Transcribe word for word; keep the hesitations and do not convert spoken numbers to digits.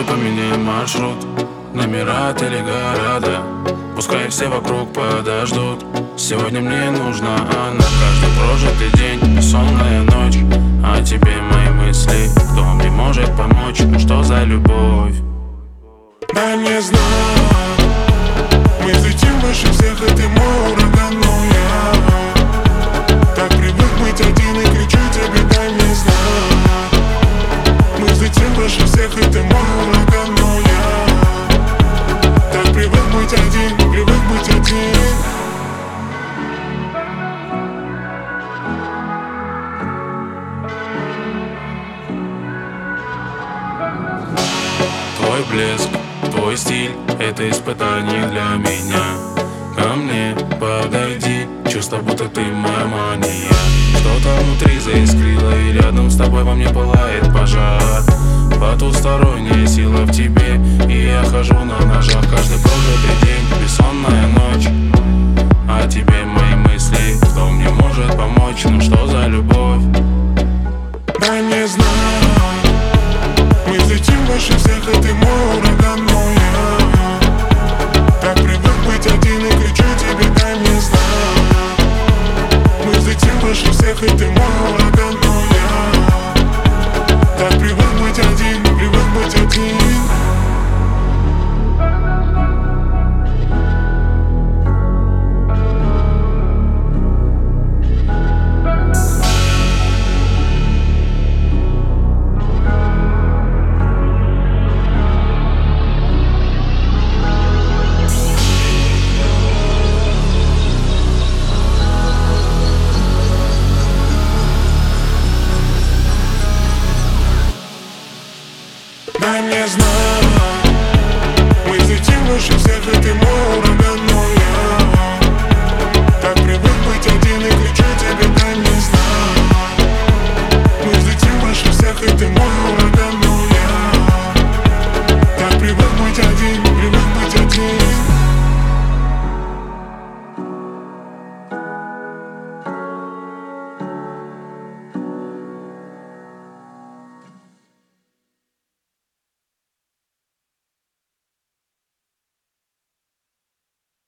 тобой поменяем маршрут, номера или города. Пускай все вокруг подождут. Сегодня мне нужна она. Каждый прожитый день, бессонная ночь. А тебе мои мысли, кто мне может помочь? Ну что за любовь? Дай мне знак. Мы взлетим выше всех, и ты мой ураган, но я так привык быть один и кричу тебе: дай мне знак. Мы взлетим выше всех, и ты мой ураган, но я так привык быть один, привык быть один. Твой блеск, твой стиль — это испытание для меня. Ко мне подойди, чувство, будто ты моя мания. Что-то внутри заискрило, и рядом с тобой во мне пылает пожар. Потусторонняя сила в тебе, и я хожу на ножах. Каждый прожитый день, бессонная ночь. А тебе мои мысли, кто мне может помочь? Ну что за любовь? Дай мне знак. Мы взлетим выше всех, и ты мой ураган, но я так привык быть один и кричу тебе: дай мне знак. Мы взлетим выше всех, и ты мой ураган, но я так привык быть один, привык быть один. Дай мне знак. Мы взлетим выше всех, и ты мой ураган.